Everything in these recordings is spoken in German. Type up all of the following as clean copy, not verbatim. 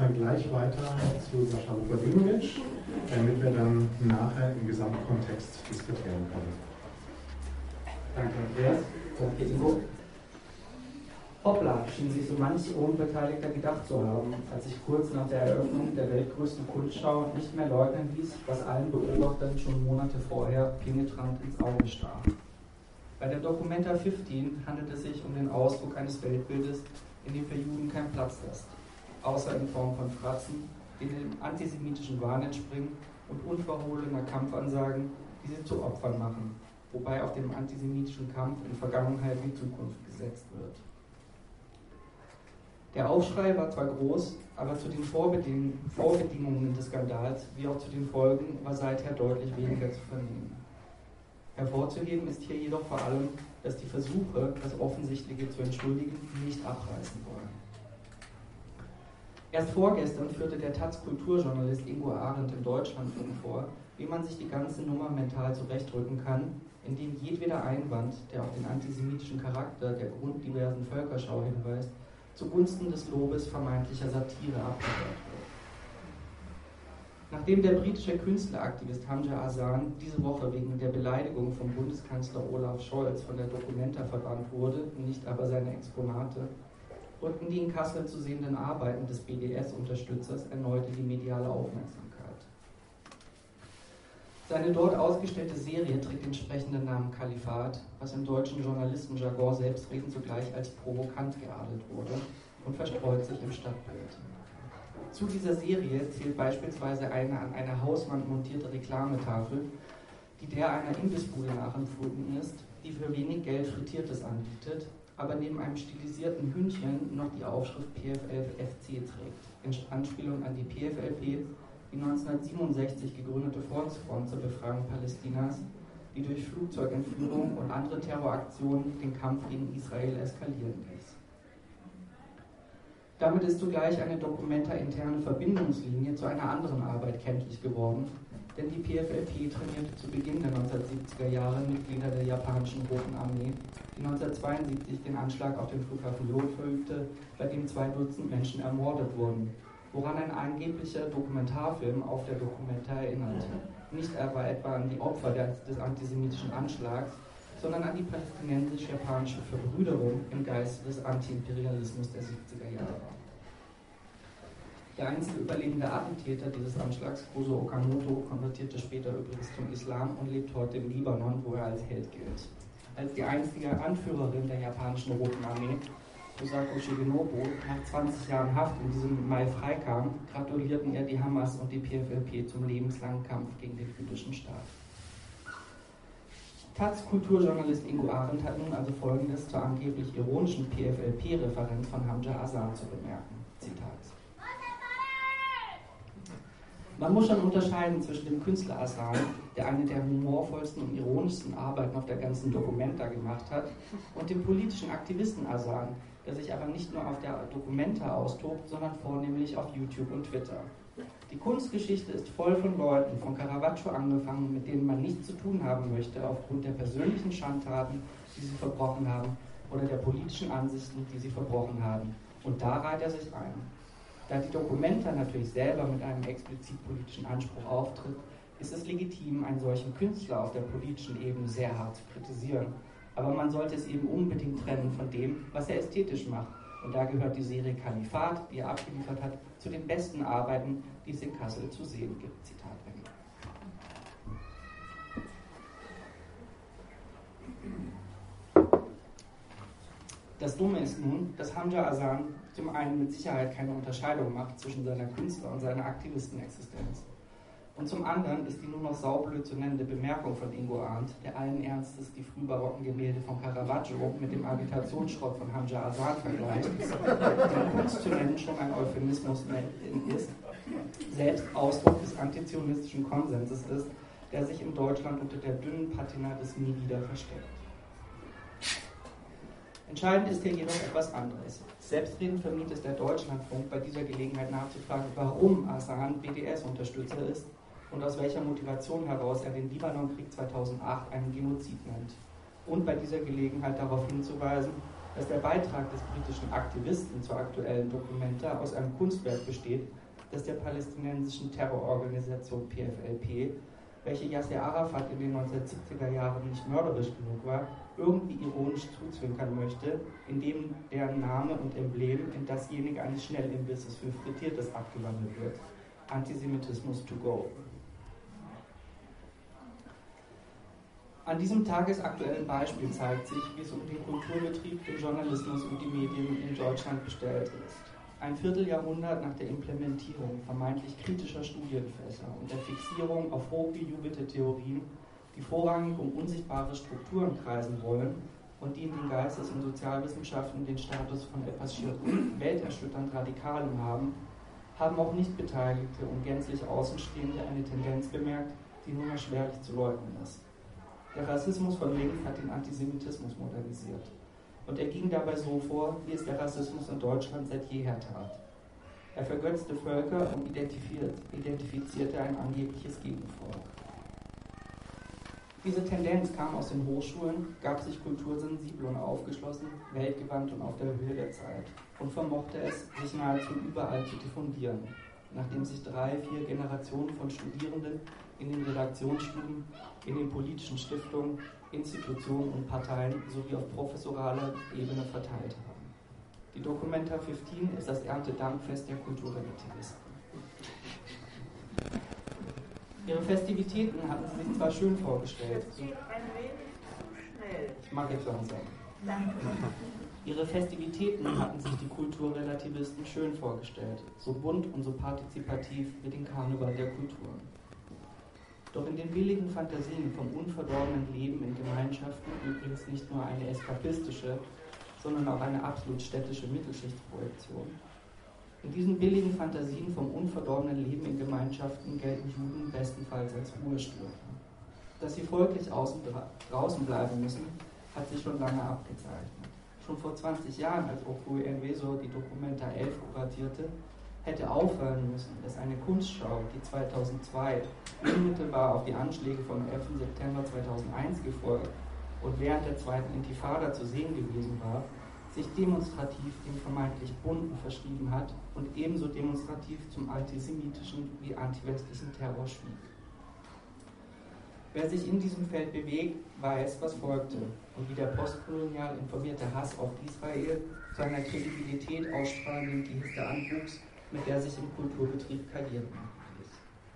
dann gleich weiter zu Sascha Vladimirovic, damit wir dann nachher im Gesamtkontext diskutieren können. Danke, Andreas. Danke, Ingo. Hoppla, schien sich so manch Unbeteiligter gedacht zu haben, als sich kurz nach der Eröffnung der weltgrößten Kunstschau nicht mehr leugnen ließ, was allen Beobachtern schon Monate vorher penetrant ins Auge stach. Bei der Documenta 15 handelt es sich um den Ausdruck eines Weltbildes, in dem für Juden kein Platz ist, außer in Form von Fratzen, die dem antisemitischen Wahn entspringen und unverhohlener Kampfansagen, die sie zu Opfern machen, wobei auf dem antisemitischen Kampf in Vergangenheit wie Zukunft gesetzt wird. Der Aufschrei war zwar groß, aber zu den Vorbedingungen des Skandals wie auch zu den Folgen war seither deutlich weniger zu vernehmen. Hervorzuheben ist hier jedoch vor allem, dass die Versuche, das Offensichtliche zu entschuldigen, nicht abreißen wollen. Erst vorgestern führte der Taz-Kulturjournalist Ingo Arendt im Deutschlandfunk vor, wie man sich die ganze Nummer mental zurechtrücken kann, indem jedweder Einwand, der auf den antisemitischen Charakter der grunddiversen Völkerschau hinweist, zugunsten des Lobes vermeintlicher Satire abgewehrt wird. Nachdem der britische Künstleraktivist Hamza Ahsan diese Woche wegen der Beleidigung vom Bundeskanzler Olaf Scholz von der Documenta verbannt wurde, nicht aber seine Exponate, rückten die in Kassel zu sehenden Arbeiten des BDS-Unterstützers erneut in die mediale Aufmerksamkeit. Seine dort ausgestellte Serie trägt den entsprechenden Namen Kalifat, was im deutschen Journalistenjargon selbstredend zugleich als provokant geadelt wurde und verstreut sich im Stadtbild. Zu dieser Serie zählt beispielsweise eine an einer Hauswand montierte Reklametafel, die der einer Imbissbude nachempfunden ist, die für wenig Geld Frittiertes anbietet, aber neben einem stilisierten Hündchen noch die Aufschrift PFLFC trägt, in Anspielung an die PFLP, die 1967 gegründete Volksfront zur Befreiung Palästinas, die durch Flugzeugentführung und andere Terroraktionen den Kampf gegen Israel eskalieren ließ. Damit ist zugleich eine Documenta-interne Verbindungslinie zu einer anderen Arbeit kenntlich geworden, denn die PFLP trainierte zu Beginn der 1970er Jahre Mitglieder der japanischen Roten Armee, die 1972 den Anschlag auf den Flughafen Lot verübte, bei dem 2 Dutzend Menschen ermordet wurden, woran ein angeblicher Dokumentarfilm auf der Documenta erinnert. Nicht aber etwa an die Opfer des antisemitischen Anschlags, sondern an die palästinensisch-japanische Verbrüderung im Geiste des Antiimperialismus der 70er Jahre. Der einzige überlebende Attentäter dieses Anschlags, Kozo Okamoto, konvertierte später übrigens zum Islam und lebt heute im Libanon, wo er als Held gilt. Als die einzige Anführerin der japanischen Roten Armee, Kosako Shigenobu, nach 20 Jahren Haft in diesem Mai freikam, gratulierten er die Hamas und die PFLP zum lebenslangen Kampf gegen den jüdischen Staat. Taz-Kulturjournalist Ingo Arendt hat nun also Folgendes zur angeblich ironischen PFLP-Referenz von Hamza Ahsan zu bemerken. Zitat. Man muss schon unterscheiden zwischen dem Künstler Ahsan, der eine der humorvollsten und ironischsten Arbeiten auf der ganzen Documenta gemacht hat, und dem politischen Aktivisten Ahsan, der sich aber nicht nur auf der Documenta austobt, sondern vornehmlich auf YouTube und Twitter. Die Kunstgeschichte ist voll von Leuten, von Caravaggio angefangen, mit denen man nichts zu tun haben möchte, aufgrund der persönlichen Schandtaten, die sie verbrochen haben, oder der politischen Ansichten, die sie verbrochen haben. Und da reiht er sich ein. Da die Documenta natürlich selber mit einem explizit politischen Anspruch auftritt, ist es legitim, einen solchen Künstler auf der politischen Ebene sehr hart zu kritisieren. Aber man sollte es eben unbedingt trennen von dem, was er ästhetisch macht. Und da gehört die Serie Kalifat, die er abgeliefert hat, zu den besten Arbeiten, die es in Kassel zu sehen gibt. Zitat Ende. Das Dumme ist nun, dass Hamza Ahsan zum einen mit Sicherheit keine Unterscheidung macht zwischen seiner Künstler- und seiner Aktivistenexistenz. Und zum anderen ist die nur noch saublöd zu nennende Bemerkung von Ingo Arendt, der allen Ernstes die frühbarocken Gemälde von Caravaggio mit dem Agitationsschrott von Hamza Ahsan vergleicht, der Kunst zu nennen schon ein Euphemismus ist, selbst Ausdruck des antizionistischen Konsenses ist, der sich in Deutschland unter der dünnen Patina des Nie wieder versteckt. Entscheidend ist hier jedoch etwas anderes. Selbstredend vermied es der Deutschlandfunk, bei dieser Gelegenheit nachzufragen, warum Ahsan BDS-Unterstützer ist und aus welcher Motivation heraus er den Libanonkrieg 2008 einen Genozid nennt. Und bei dieser Gelegenheit darauf hinzuweisen, dass der Beitrag des britischen Aktivisten zur aktuellen Documenta aus einem Kunstwerk besteht, das der palästinensischen Terrororganisation PFLP, welche Yasser Arafat in den 1970er Jahren nicht mörderisch genug war, irgendwie ironisch zuzwinkern möchte, indem deren Name und Emblem in dasjenige eines Schnellimbisses für Frittiertes abgewandelt wird. Antisemitismus to go. An diesem tagesaktuellen Beispiel zeigt sich, wie es um den Kulturbetrieb, den Journalismus und die Medien in Deutschland bestellt ist. Ein Vierteljahrhundert nach der Implementierung vermeintlich kritischer Studienfächer und der Fixierung auf hochgejubelte Theorien, die vorrangig um unsichtbare Strukturen kreisen wollen und die in den Geistes- und Sozialwissenschaften den Status von etwas schier welterschütternd Radikalem haben, haben auch Nichtbeteiligte und gänzlich Außenstehende eine Tendenz bemerkt, die nur noch schwerlich zu leugnen ist. Der Rassismus von links hat den Antisemitismus modernisiert. Und er ging dabei so vor, wie es der Rassismus in Deutschland seit jeher tat. Er vergötzte Völker und identifizierte ein angebliches Gegenvolk. Diese Tendenz kam aus den Hochschulen, gab sich kultursensibel und aufgeschlossen, weltgewandt und auf der Höhe der Zeit und vermochte es, sich nahezu überall zu diffundieren, nachdem sich 3, 4 Generationen von Studierenden in den Redaktionsstuben, in den politischen Stiftungen, Institutionen und Parteien sowie auf professoraler Ebene verteilt haben. Die Documenta 15 ist das Erntedankfest der Kulturrelativisten. Ihre Festivitäten hatten sie sich zwar schön vorgestellt. Das geht ein wenig zu schnell. Ich mache jetzt langsam. Danke. Ihre Festivitäten hatten sich die Kulturrelativisten schön vorgestellt, so bunt und so partizipativ wie den Karneval der Kulturen. Doch in den billigen Fantasien vom unverdorbenen Leben in Gemeinschaften, übrigens nicht nur eine eskapistische, sondern auch eine absolut städtische Mittelschichtsprojektion, in diesen billigen Fantasien vom unverdorbenen Leben in Gemeinschaften gelten Juden bestenfalls als Ruhestörfer. Dass sie folglich draußen bleiben müssen, hat sich schon lange abgezeichnet. Schon vor 20 Jahren, als Okuy Enwesor die Documenta 11 kuratierte, hätte auffallen müssen, dass eine Kunstschau, die 2002 unmittelbar auf die Anschläge vom 11. September 2001 gefolgt und während der zweiten Intifada zu sehen gewesen war, sich demonstrativ dem vermeintlich Bunten verschrieben hat und ebenso demonstrativ zum antisemitischen wie antiwestlichen Terror schwieg. Wer sich in diesem Feld bewegt, weiß, was folgte und wie der postkolonial informierte Hass auf Israel seiner Kredibilität ausstrahlenden Geste anwuchs, mit der sich im Kulturbetrieb karrieren ließ.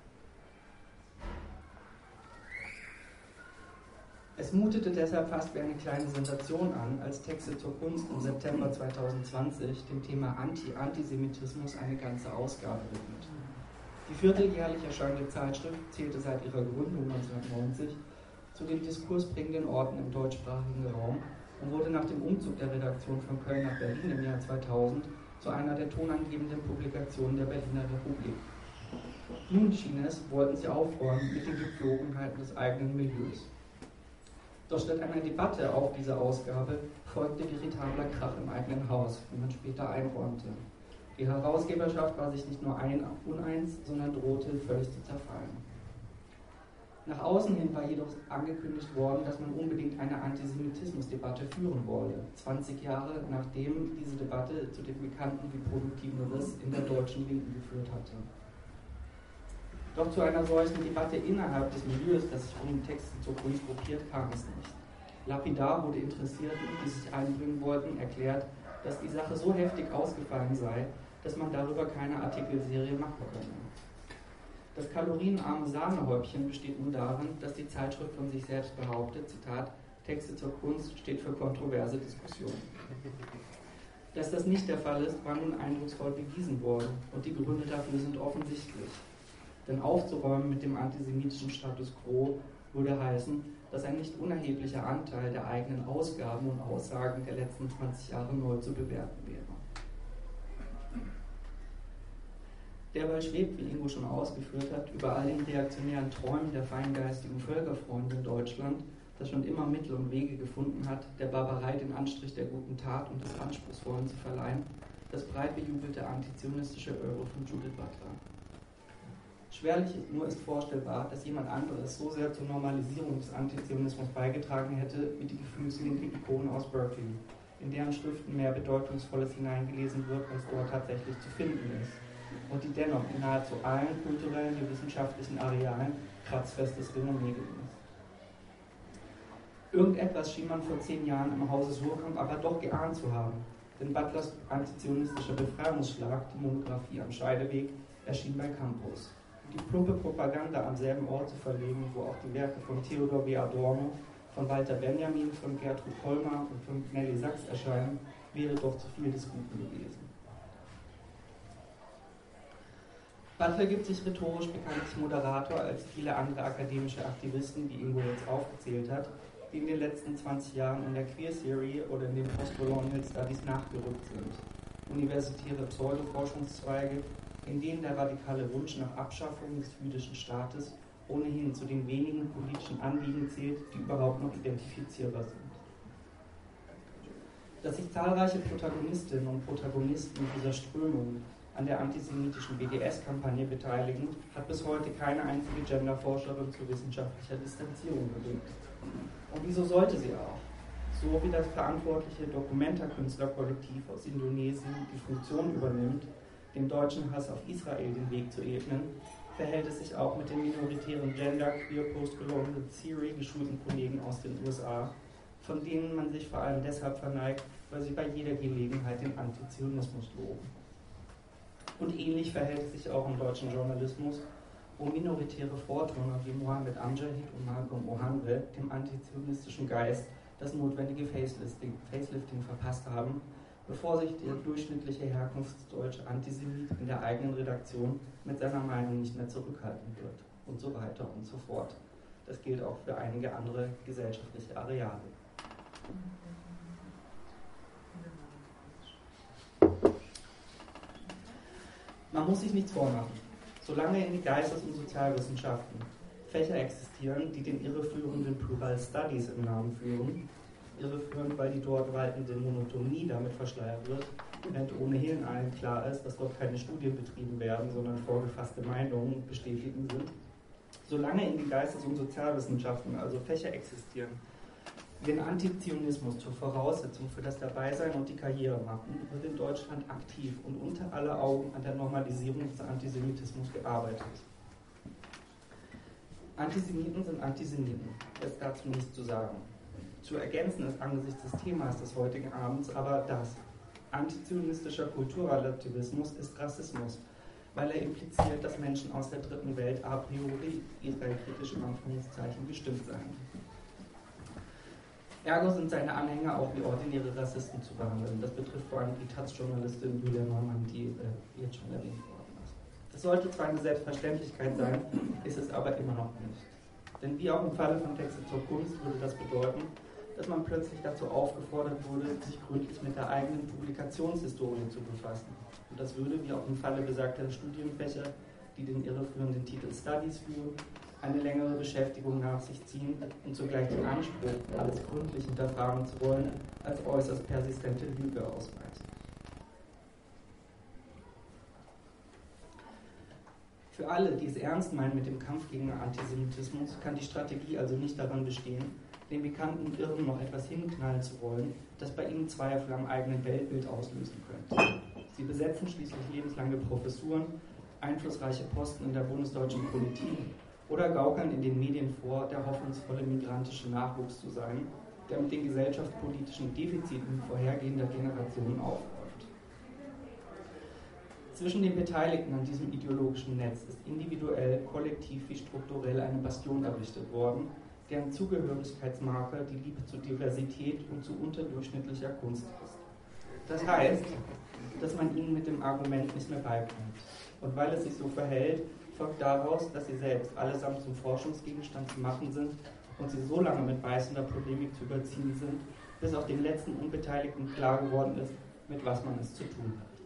Es mutete deshalb fast wie eine kleine Sensation an, als Texte zur Kunst im September 2020 dem Thema Antisemitismus eine ganze Ausgabe widmete. Die vierteljährlich erscheinende Zeitschrift zählte seit ihrer Gründung 1990 zu den diskursbringenden Orten im deutschsprachigen Raum und wurde nach dem Umzug der Redaktion von Köln nach Berlin im Jahr 2000 zu einer der tonangebenden Publikationen der Berliner Republik. Nun schien es, wollten sie aufräumen mit den Gepflogenheiten des eigenen Milieus. Doch statt einer Debatte auf diese Ausgabe folgte veritabler Krach im eigenen Haus, wie man später einräumte. Die Herausgeberschaft war sich nicht nur uneins, sondern drohte völlig zu zerfallen. Nach außen hin war jedoch angekündigt worden, dass man unbedingt eine Antisemitismusdebatte führen wolle, 20 Jahre nachdem diese Debatte zu dem bekannten wie produktiven Riss in der deutschen Linken geführt hatte. Doch zu einer solchen Debatte innerhalb des Milieus, das sich um Texte zur Kunst gruppiert, kam es nicht. Lapidar wurde Interessierten, die sich einbringen wollten, erklärt, dass die Sache so heftig ausgefallen sei, dass man darüber keine Artikelserie machen könne. Das kalorienarme Sahnehäubchen besteht nun darin, dass die Zeitschrift von sich selbst behauptet, Zitat, Texte zur Kunst steht für kontroverse Diskussionen. Dass das nicht der Fall ist, war nun eindrucksvoll bewiesen worden und die Gründe dafür sind offensichtlich. Denn aufzuräumen mit dem antisemitischen Status quo würde heißen, dass ein nicht unerheblicher Anteil der eigenen Ausgaben und Aussagen der letzten 20 Jahre neu zu bewerten wäre. Derweil schwebt, wie Ingo schon ausgeführt hat, über all den reaktionären Träumen der feingeistigen Völkerfreunde in Deutschland, das schon immer Mittel und Wege gefunden hat, der Barbarei den Anstrich der guten Tat und des Anspruchsvollen zu verleihen, das breit bejubelte antizionistische Oeuvre von Judith Butler. Schwerlich nur ist vorstellbar, dass jemand anderes so sehr zur Normalisierung des Antizionismus beigetragen hätte wie die gefühlslinke Ikone aus Berkeley, in deren Schriften mehr Bedeutungsvolles hineingelesen wird, als dort tatsächlich zu finden ist, und die dennoch in nahezu allen kulturellen wie wissenschaftlichen Arealen kratzfestes Renommee genießt. Irgendetwas schien man vor 10 Jahren im Hause Suhrkamp aber doch geahnt zu haben, denn Butlers antizionistischer Befreiungsschlag, die Monographie am Scheideweg, erschien bei Campus. Die plumpe Propaganda am selben Ort zu verlegen, wo auch die Werke von Theodor W. Adorno, von Walter Benjamin, von Gertrud Holmer und von Nelly Sachs erscheinen, wäre doch zu viel des Guten gewesen. Butler gibt sich rhetorisch bekanntlich Moderator als viele andere akademische Aktivisten, die Ingo jetzt aufgezählt hat, die in den letzten 20 Jahren in der Queer Theory oder in den Postcolonial Studies nachgerückt sind. Universitäre Pseudoforschungszweige, in denen der radikale Wunsch nach Abschaffung des jüdischen Staates ohnehin zu den wenigen politischen Anliegen zählt, die überhaupt noch identifizierbar sind. Dass sich zahlreiche Protagonistinnen und Protagonisten dieser Strömung an der antisemitischen BDS-Kampagne beteiligen, hat bis heute keine einzige Genderforscherin zu wissenschaftlicher Distanzierung bewegt. Und wieso sollte sie auch? So wie das verantwortliche Documenta-Künstlerkollektiv aus Indonesien die Funktion übernimmt, dem deutschen Hass auf Israel den Weg zu ebnen, verhält es sich auch mit den minoritären Gender, Queer, Postcolonial Theory geschulten Kollegen aus den USA, von denen man sich vor allem deshalb verneigt, weil sie bei jeder Gelegenheit den Antizionismus loben. Und ähnlich verhält es sich auch im deutschen Journalismus, wo minoritäre Vorturner wie Mohammed Amjahid und Malcolm Ohanwe dem antizionistischen Geist das notwendige Facelifting verpasst haben, bevor sich der durchschnittliche herkunftsdeutsche Antisemit in der eigenen Redaktion mit seiner Meinung nicht mehr zurückhalten wird und so weiter und so fort. Das gilt auch für einige andere gesellschaftliche Areale. Man muss sich nichts vormachen. Solange in die Geistes- und Sozialwissenschaften Fächer existieren, die den irreführenden Plural Studies im Namen führen, irreführend, weil die dort waltende Monotonie damit verschleiert wird, während ohnehin allen klar ist, dass dort keine Studien betrieben werden, sondern vorgefasste Meinungen bestätigen sind. Solange in die Geistes- und Sozialwissenschaften also Fächer existieren, den Antizionismus zur Voraussetzung für das Dabeisein und die Karriere machen, wird in Deutschland aktiv und unter aller Augen an der Normalisierung des Antisemitismus gearbeitet. Antisemiten sind Antisemiten, es ist dazu nichts zu sagen. Zu ergänzen ist angesichts des Themas des heutigen Abends aber das: Antizionistischer Kulturrelativismus ist Rassismus, weil er impliziert, dass Menschen aus der dritten Welt a priori israelkritisch in Anführungszeichen gestimmt seien. Ergo sind seine Anhänger auch wie ordinäre Rassisten zu behandeln. Das betrifft vor allem die Taz-Journalistin Julia Neumann, die jetzt schon erwähnt worden ist. Das sollte zwar eine Selbstverständlichkeit sein, ist es aber immer noch nicht. Denn wie auch im Falle von Texte zur Kunst würde das bedeuten, dass man plötzlich dazu aufgefordert wurde, sich gründlich mit der eigenen Publikationshistorie zu befassen. Und das würde, wie auch im Falle besagter Studienfächer, die den irreführenden Titel Studies führen, eine längere Beschäftigung nach sich ziehen und zugleich den Anspruch, alles gründlich hinterfragen zu wollen, als äußerst persistente Lüge ausweisen. Für alle, die es ernst meinen mit dem Kampf gegen den Antisemitismus, kann die Strategie also nicht daran bestehen, den bekannten Irren noch etwas hinknallen zu wollen, das bei ihnen Zweifel am eigenen Weltbild auslösen könnte. Sie besetzen schließlich lebenslange Professuren, einflussreiche Posten in der bundesdeutschen Politik oder gaukeln in den Medien vor, der hoffnungsvolle migrantische Nachwuchs zu sein, der mit den gesellschaftspolitischen Defiziten vorhergehender Generationen aufläuft. Zwischen den Beteiligten an diesem ideologischen Netz ist individuell, kollektiv wie strukturell eine Bastion errichtet worden, deren Zugehörigkeitsmarker die Liebe zu Diversität und zu unterdurchschnittlicher Kunst ist. Das heißt, dass man ihnen mit dem Argument nicht mehr beikommt. Und weil es sich so verhält, folgt daraus, dass sie selbst allesamt zum Forschungsgegenstand zu machen sind und sie so lange mit beißender Polemik zu überziehen sind, bis auch den letzten Unbeteiligten klar geworden ist, mit was man es zu tun hat.